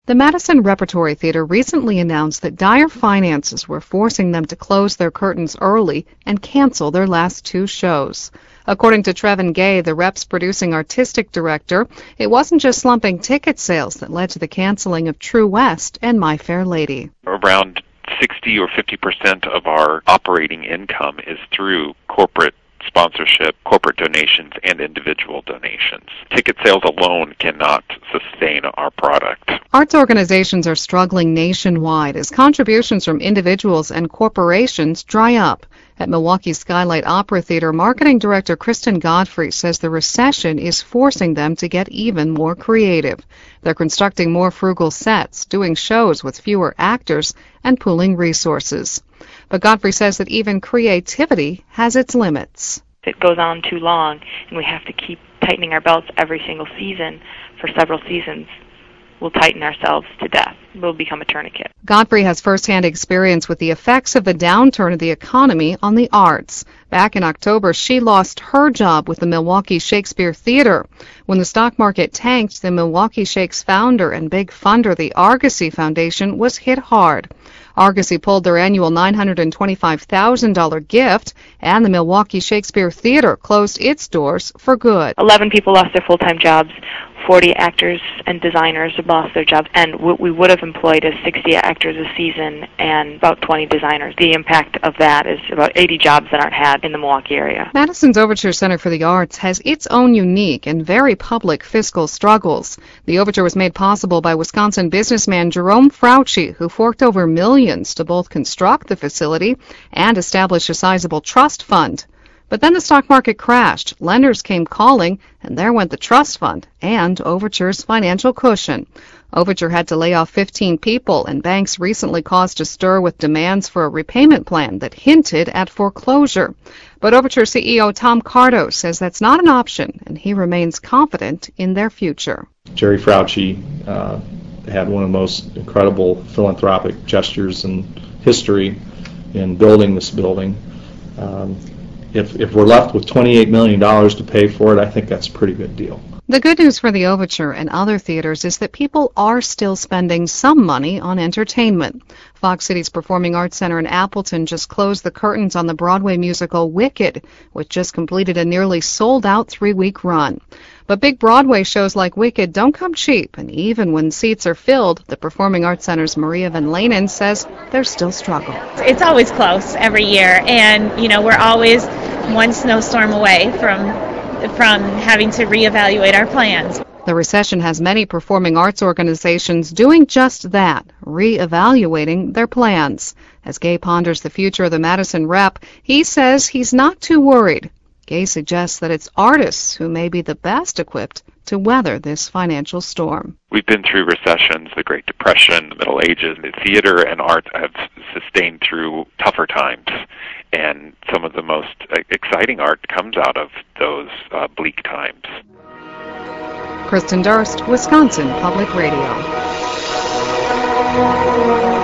The Madison Repertory Theater recently announced that dire finances were forcing them to close their curtains early and cancel their last two shows. According to Trevin Gay, the Rep's producing artistic director, it wasn't just slumping ticket sales that led to the canceling of True West and My Fair Lady. Around 60 or 50% of our operating income is through corporate sponsorship, corporate donations, and individual donations. Ticket sales alone cannot sustain our product. Arts organizations are struggling nationwide as contributions from individuals and corporations dry up. At Milwaukee Skylight Opera Theater, marketing director Kristen Godfrey says the recession is forcing them to get even more creative. They're constructing more frugal sets, doing shows with fewer actors, and pooling resources. But Godfrey says that even creativity has its limits. It goes on too long, and we have to keep tightening our belts every single season for several seasons. We'll tighten ourselves to death. We'll become a tourniquet. Godfrey has firsthand experience with the effects of the downturn of the economy on the arts. Back in October, she lost her job with the Milwaukee Shakespeare Theater. When the stock market tanked, the Milwaukee Shakes founder and big funder, the Argosy Foundation, was hit hard. Argosy pulled their annual $925,000 gift, and the Milwaukee Shakespeare Theater closed its doors for good. 11 people lost their full-time jobs. 40 actors and designers lost their jobs, and what we would have employed is 60 actors a season and about 20 designers. The impact of that is about 80 jobs that aren't had in the Milwaukee area. Madison's Overture Center for the Arts has its own unique and very public fiscal struggles. The Overture was made possible by Wisconsin businessman Jerome Frautschi, who forked over millions to both construct the facility and establish a sizable trust fund. But then the stock market crashed, lenders came calling, and there went the trust fund and Overture's financial cushion. Overture had to lay off 15 people, and banks recently caused a stir with demands for a repayment plan that hinted at foreclosure. But Overture CEO Tom Cardo says that's not an option, and he remains confident in their future. Jerry Frautschi had one of the most incredible philanthropic gestures in history in building this building. If we're left with $28 million to pay for it, I think that's a pretty good deal. The good news for the Overture and other theaters is that people are still spending some money on entertainment. Fox City's Performing Arts Center in Appleton just closed the curtains on the Broadway musical Wicked, which just completed a nearly sold-out 3-week run. But big Broadway shows like Wicked don't come cheap, and even when seats are filled, the Performing Arts Center's Maria Van Lanen says there's still struggle. It's always close every year, and we're always one snowstorm away from having to reevaluate our plans. The recession has many performing arts organizations doing just that, reevaluating their plans. As Gay ponders the future of the Madison Rep, he says he's not too worried. Gay suggests that it's artists who may be the best equipped to weather this financial storm. We've been through recessions, the Great Depression, the Middle Ages. The theater and art have sustained through tougher times, and some of the most exciting art comes out of those bleak times. Kristen Durst, Wisconsin Public Radio.